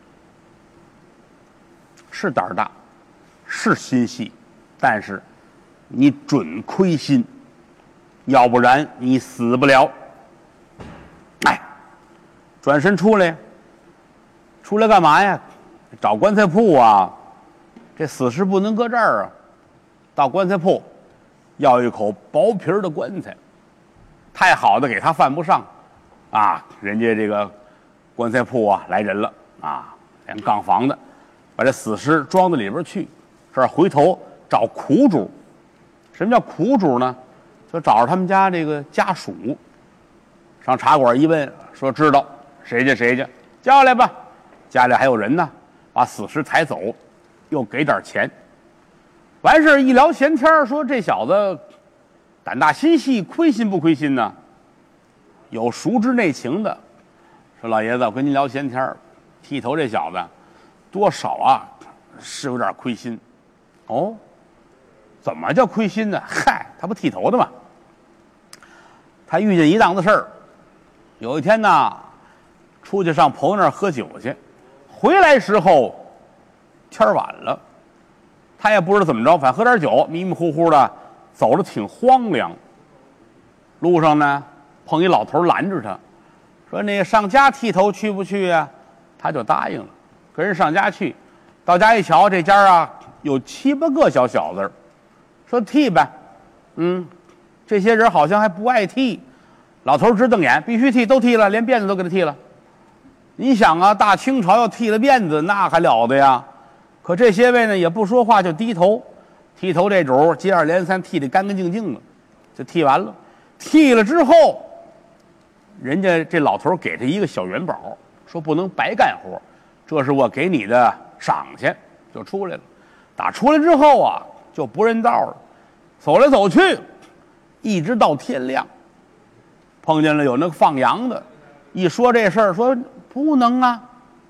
是胆儿大，是心细，但是你准亏心。要不然你死不了。哎，转身出来干嘛呀？找棺材铺啊！这死尸不能搁这儿啊！到棺材铺要一口薄皮的棺材，太好的给他犯不上啊！人家这个棺材铺啊来人了啊，连杠房的把这死尸装到里边去，这儿回头找苦主。什么叫苦主呢？就找着他们家这个家属，上茶馆一问，说知道谁家，叫来吧，家里还有人呢，把死尸抬走，又给点钱。完事一聊闲天，说这小子胆大心细，亏心不亏心呢？有熟知内情的，说老爷子，我跟您聊闲天，剃头这小子多少啊是有点亏心。哦，怎么叫亏心呢？嗨，他不剃头的吗？他遇见一档子事儿，有一天呢，出去上朋友那儿喝酒去，回来时候天晚了，他也不知道怎么着，反正喝点酒，迷迷糊糊的走着挺荒凉。路上呢，碰一老头拦着他，说那个上家剃头去不去呀？他就答应了，跟人上家去。到家一瞧，这家啊有7、8个小小子，说剃呗。这些人好像还不爱剃。老头直瞪眼，必须剃，都剃了，连辫子都给他剃了。你想啊，大清朝要剃了辫子，那还了得呀？可这些位呢也不说话，就低头。剃头这主接二连三剃得干干净净的，就剃完了。剃了之后，人家这老头给他一个小元宝，说不能白干活，这是我给你的赏钱，就出来了。打出来之后啊，就不认道了，走来走去，一直到天亮。碰见了有那个放羊的，一说这事儿，说不能啊，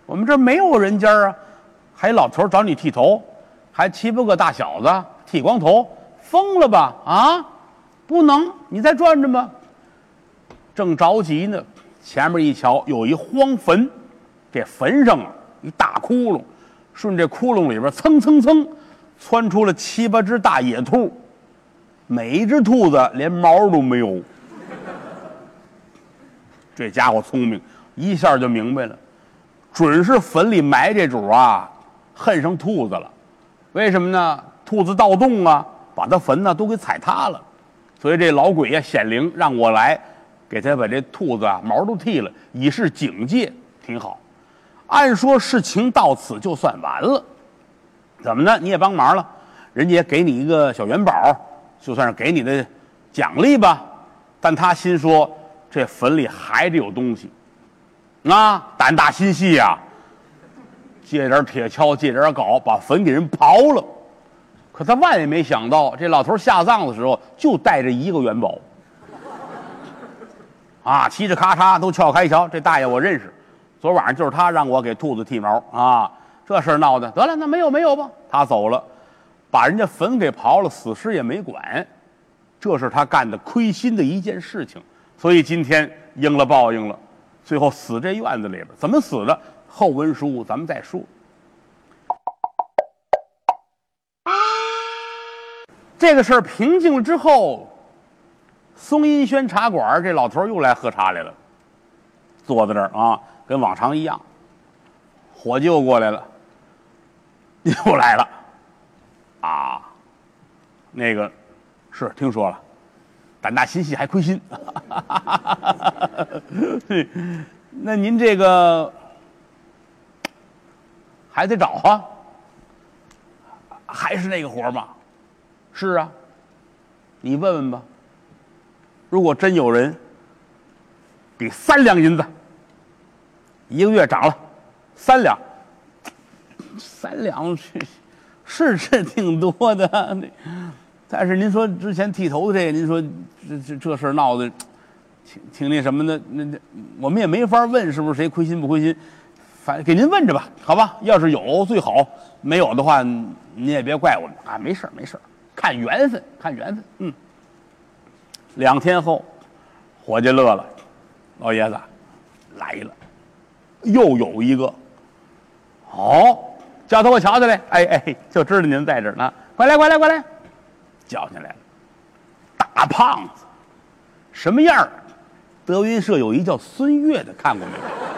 我们这儿没有人家啊，还有老头找你剃头，还7、8个大小子剃光头，疯了吧？啊，不能，你再转转吧。正着急呢，前面一瞧有一荒坟，这坟上啊一大窟窿，顺这窟窿里边蹭蹭蹭窜出了7、8只大野兔，每一只兔子连毛都没有。这家伙聪明，一下就明白了，准是坟里埋这主啊恨上兔子了。为什么呢？兔子盗洞啊，把他坟呢都给踩塌了，所以这老鬼呀显灵，让我来给他把这兔子啊毛都剃了，以示警戒，挺好。按说事情到此就算完了，怎么呢？你也帮忙了，人家也给你一个小元宝，就算是给你的奖励吧。但他心说，这坟里还得有东西，啊，胆大心细呀，借点铁锹，借点镐，把坟给人刨了。可他万也没想到，这老头下葬的时候就带着1个元宝，啊，嘁哧咔嚓都撬开一瞧，这大爷我认识，昨晚上就是他让我给兔子剃毛啊，这事儿闹的，得了，那没有吧，他走了，把人家坟给刨了，死尸也没管，这是他干的亏心的一件事情。所以今天应了报应了，最后死这院子里边，怎么死的？后文书咱们再说。这个事儿平静了之后，松阴轩茶馆这老头又来喝茶来了，坐在这儿啊，跟往常一样。伙计又过来了，又来了，啊，那个是听说了。胆大心细还亏心，那您这个还得找啊，还是那个活吗？是啊，你问问吧。如果真有人给3两银子，1个月涨了3两，3两是挺多的。但是您说之前剃头的这个，您说这事儿闹的挺那什么的，那我们也没法问是不是谁亏心不亏心，反正给您问着吧，好吧？要是有最好，没有的话您也别怪我们啊，没事没事，看缘分，看缘分。2天后，伙计乐了，老爷子来了，又有一个，好，叫他我瞧瞧来，哎，就知道您在这儿呢，快来。叫进来了，大胖子，什么样儿？德云社有一叫孙越的，看过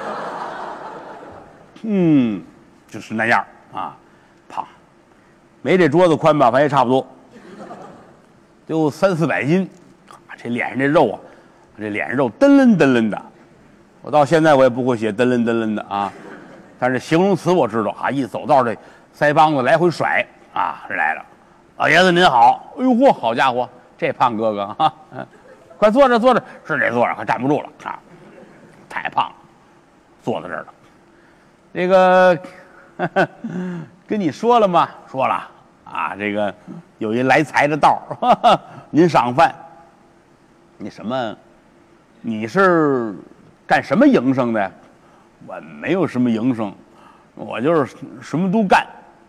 没有？就是那样啊，胖，没这桌子宽吧，反正也差不多，就300、400斤，这脸上这肉啊，这脸上肉噔楞的，我到现在我也不会写噔楞的啊，但是形容词我知道啊，一走道这腮帮子来回甩啊，这来了。老爷子您好，哎呦嚯，好家伙，这胖哥哥啊，快坐着，是得坐着，快站不住了啊，太胖了，坐在这儿了。这个跟你说了吗？说了啊，这个有一来财的道儿，您赏饭。你是干什么营生的？我没有什么营生，我就是什么都干。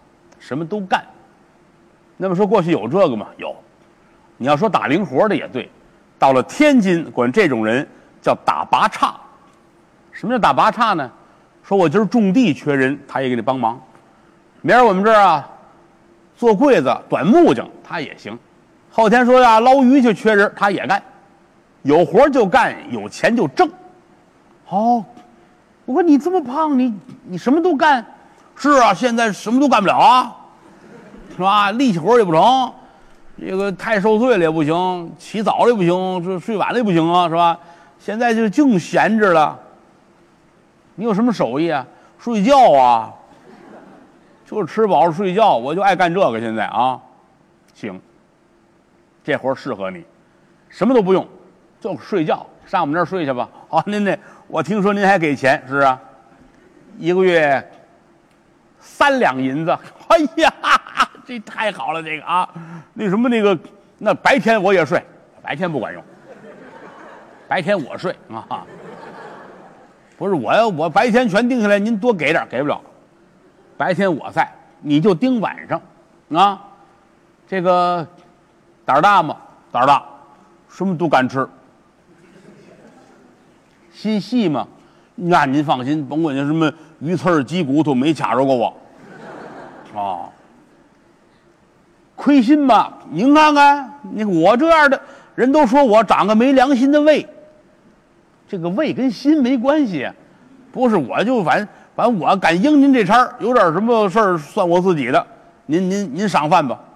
那么说过去有这个吗？有。你要说打零活的也对，到了天津管这种人叫打拔叉。什么叫打拔叉呢？说我今儿种地缺人，他也给你帮忙。明儿我们这儿啊做柜子短木匠，他也行。后天说呀捞鱼去缺人，他也干。有活就干，有钱就挣。哦，我说你这么胖，你什么都干？是啊，现在什么都干不了啊。是吧？力气活也不成，这个太受罪了也不行，起早了也不行，这睡晚了也不行啊，是吧？现在就净闲着了。你有什么手艺啊？睡觉啊，就是吃饱了睡觉，我就爱干这个。现在啊，行，这活适合你，什么都不用，就睡觉，上我们这儿睡去吧。好，您我听说您还给钱，是啊，1个月3两银子。哎呀，这太好了，这个啊，那白天我也睡，白天不管用，白天我睡啊。 不是我白天全定下来，您多给点，给不了。白天我在，你就盯晚上，啊，这个胆儿大吗？胆儿大，什么都敢吃。心细吗？那您放心，甭管那什么鱼刺、鸡骨头，没卡着过我。哦，亏心吧？您看看，你我这样的人都说我长个没良心的胃。这个胃跟心没关系，不是我就反正我敢应您这茬，有点什么事儿算我自己的，您赏饭吧。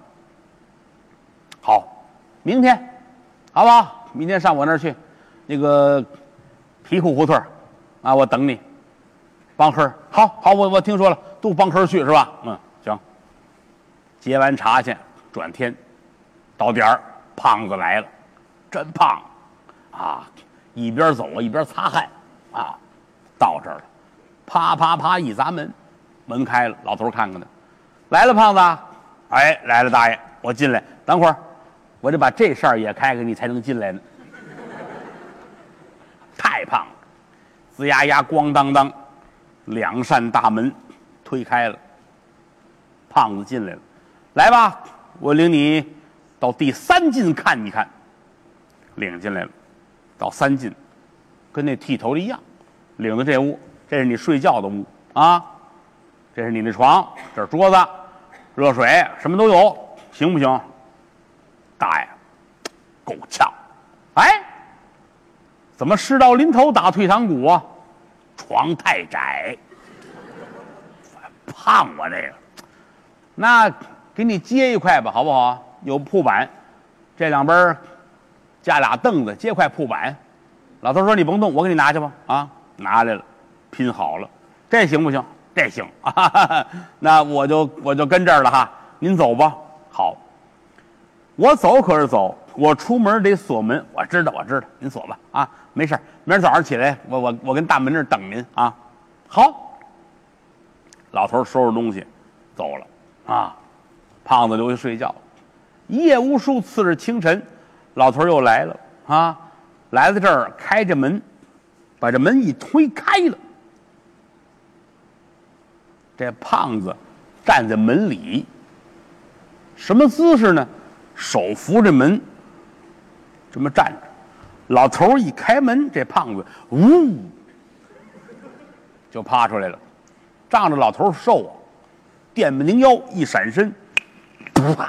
好，明天，好不好？明天上我那儿去，那个皮裤胡同啊，我等你。帮黑好，我听说了，都帮黑去是吧？嗯，行。结完茶去，转天，到点儿，胖子来了，真胖啊！一边走啊一边擦汗啊，到这儿了，啪啪啪一砸门，门开了，老头看看他，来了胖子，哎，来了大爷，我进来，等会儿，我得把这扇也开开，你才能进来呢。太胖了，吱呀呀，咣当当，两扇大门推开了，胖子进来了，来吧，我领你到第3进看一看，领进来了。到3进，跟那剃头的一样，领到这屋，这是你睡觉的屋啊，这是你的床，这是桌子，热水什么都有，行不行？大爷，够呛，哎，怎么事到临头打退堂鼓啊？床太窄，胖我这个，那给你接一块吧，好不好？有铺板，这两边加俩凳子，接块铺板。老头说：“你甭动，我给你拿去吧。”啊，拿来了，拼好了，这行不行？这行啊，那我就跟这儿了哈。您走吧。好，我走可是走，我出门得锁门。我知道，您锁吧。啊，没事，明儿早上起来，我跟大门那儿等您啊。好，老头收拾东西走了啊。胖子留下睡觉，一夜无书。次日清晨，老头又来了啊，来到这儿，开着门，把这门一推开了。这胖子站在门里，什么姿势呢？手扶着门，这么站着。老头一开门，这胖子呜就趴出来了，仗着老头瘦啊，电不拧腰，一闪身，啪！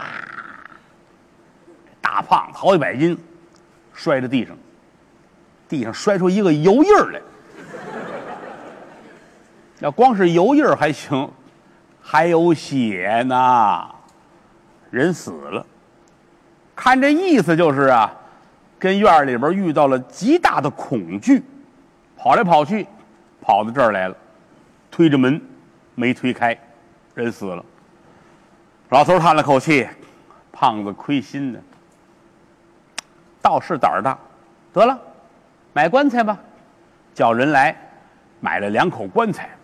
大胖子好几百斤，摔在地上摔出一个油印儿来。要光是油印儿还行，还有血呢，人死了。看这意思就是啊，跟院里边遇到了极大的恐惧，跑来跑去，跑到这儿来了，推着门没推开，人死了。老头叹了口气，胖子亏心呢，倒是胆儿大，得了，买棺材吧，叫人来买了2口棺材。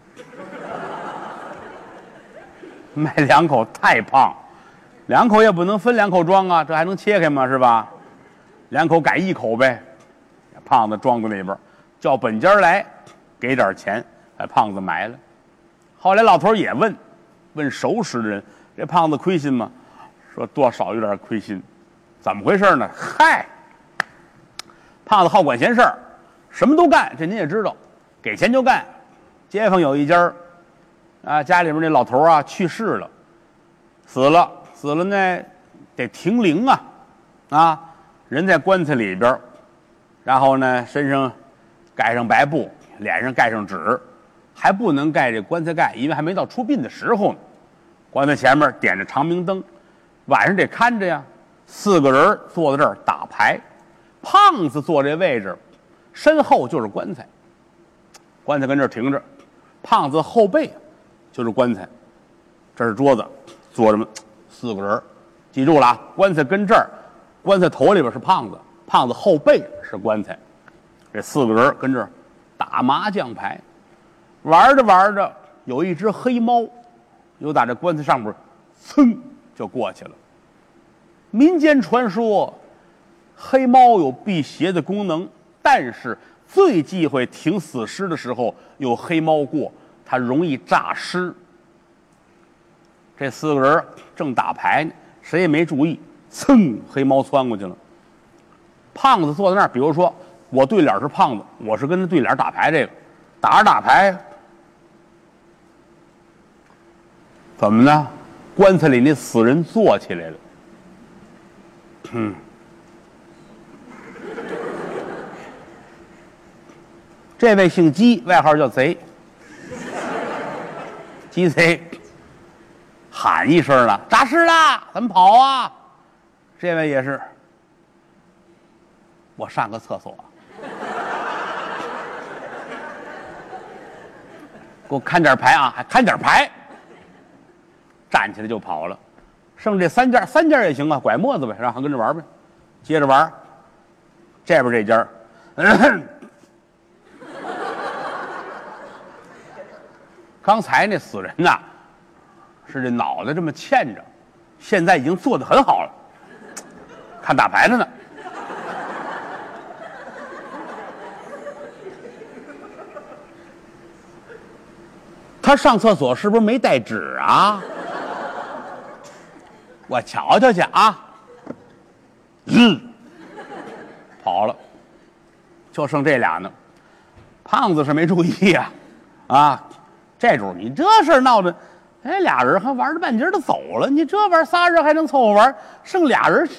买2口太胖，2口也不能分2口装啊，这还能切开吗？是吧？2口改1口呗。胖子装到那边，叫本家来给点钱，把胖子埋了。后来老头也问熟识的人，这胖子亏心吗？说多少有点亏心。怎么回事呢？嗨，胖子好管闲事儿，什么都干，这您也知道，给钱就干。街坊有一家啊，家里面那老头啊去世了，死了呢，得停灵啊，人在棺材里边，然后呢身上盖上白布，脸上盖上纸，还不能盖这棺材盖，因为还没到出殡的时候呢。棺材前面点着长明灯，晚上得看着呀。4个人坐在这儿打牌，胖子坐这位置，身后就是棺材，棺材跟这儿停着，胖子后背就是棺材，这是桌子，坐着4个人，记住了啊，棺材跟这儿，棺材头里边是胖子，胖子后背是棺材，这4个人跟这儿打麻将牌，玩着玩着，有一只黑猫，又打这棺材上边，噌就过去了。民间传说，黑猫有辟邪的功能，但是最忌讳停死尸的时候有黑猫过，它容易诈尸。这4个人正打牌呢，谁也没注意，噌，黑猫窜过去了。胖子坐在那儿，比如说我对脸是胖子，我是跟他对脸打牌，这个打着打牌，怎么呢？棺材里那死人坐起来了。这位姓姬，外号叫贼。鸡贼喊一声了，诈尸了，咱们跑啊！这位也是，我上个厕所，给我看点牌啊，还看点牌。站起来就跑了，剩这3家也行啊，拐沫子呗，让他跟着玩呗，接着玩。这边这家，刚才那死人呐，是这脑袋这么欠着，现在已经做得很好了，看打牌的呢。他上厕所是不是没带纸啊？我瞧瞧去啊！跑了，就剩这俩呢。胖子是没注意呀，这主你这事儿闹的，哎，俩人还玩了半截的走了，你这玩意儿仨人还能凑合玩，剩俩人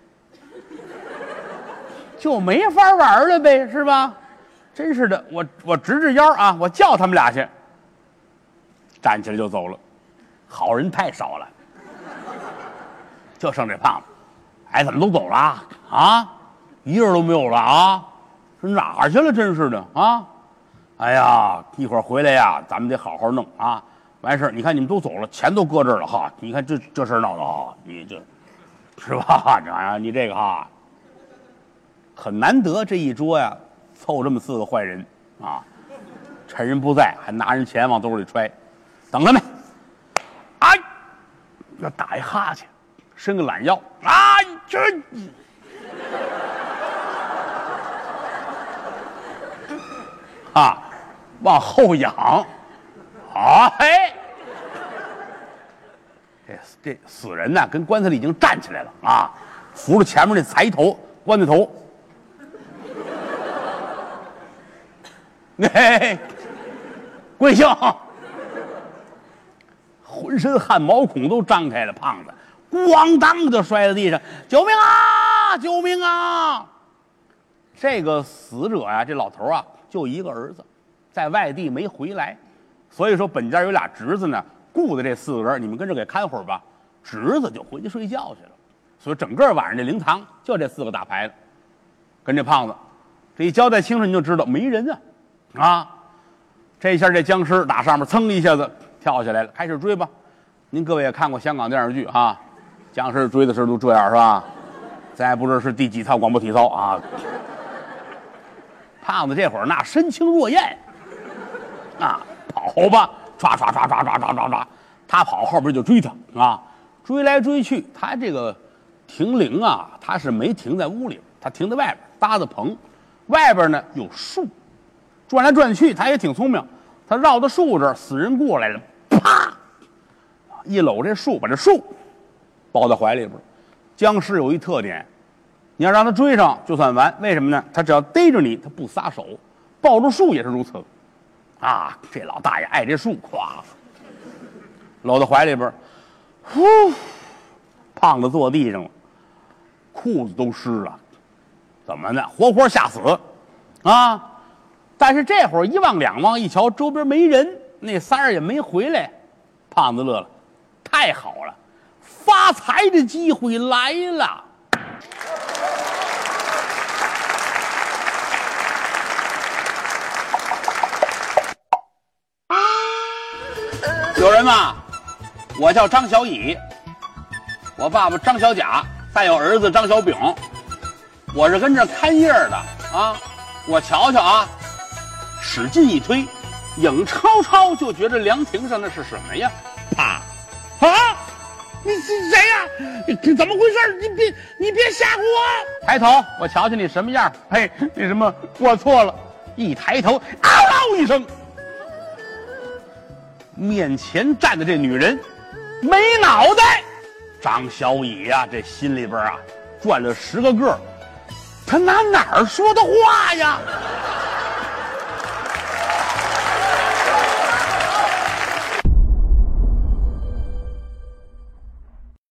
就没法玩了呗，是吧？真是的，我直直腰啊，我叫他们俩去。站起来就走了，好人太少了，就剩这胖子。哎，怎么都走了啊？一人都没有了啊？是哪儿去了？真是的啊！哎呀，一会儿回来呀，咱们得好好弄啊！完事儿，你看你们都走了，钱都搁这儿了哈。你看这事儿闹的哈，你这是吧？你这个哈，很难得这一桌呀，凑这么4个坏人啊！趁人不在，还拿人钱往兜里揣。等他们，哎，要打一哈欠，伸个懒腰，这往后仰，哎，这死人呢，跟棺材里已经站起来了啊，扶着前面那财头棺材头，贵姓？浑身汗毛孔都张开了，胖子咣当就摔在地上，救命啊！救命啊！这个死者呀，这老头啊，就一个儿子，在外地没回来，所以说本家有俩侄子呢，顾的这4个人，你们跟着给看会儿吧。侄子就回去睡觉去了，所以整个晚上这灵堂就这4个打牌的，跟这胖子，这一交代清楚你就知道没人啊！这下这僵尸打上面噌一下子跳下来了，开始追吧。您各位也看过香港电视剧啊，僵尸追的时候都这样是吧？咱也不知道是第几套广播体操啊。胖子这会儿那身轻若燕跑吧，唰唰唰唰唰唰唰唰，他跑后边就追他追来追去，他这个停灵他是没停在屋里，他停在外边搭的棚，外边呢有树，转来转去，他也挺聪明，他绕到树这儿，死人过来了，啪，一搂这树，把这树抱在怀里边。僵尸有一特点，你要让他追上就算完，为什么呢？他只要逮着你，他不撒手，抱住树也是如此这老大爷爱这树，咵搂到怀里边，呼，胖子坐地上了，裤子都湿了，怎么呢？活活吓死但是这会儿一望两望，一瞧周边没人，那仨人也没回来，胖子乐了，太好了，发财的机会来了。有人吗？我叫张小乙，我爸爸张小甲，再有儿子张小丙，我是跟这看页的我瞧瞧使劲一推，影超超就觉得凉亭上那是什么呀？啪！你是谁呀？你怎么回事？你别吓唬我！抬头，我瞧瞧你什么样？嘿，那什么，我错了， 一抬头，嗷嗷一声，面前站的这女人没脑袋。张小乙呀，这心里边啊转了10个个，他拿哪儿说的话呀？